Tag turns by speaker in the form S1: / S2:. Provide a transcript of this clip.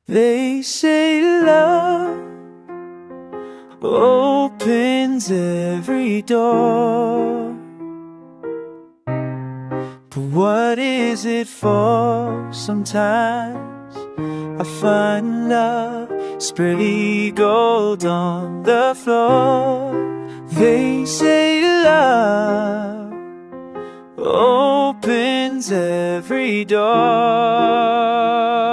S1: They say love opens every door, but what is it for? Sometimes I find love spread gold on the floor. They say love opens every door.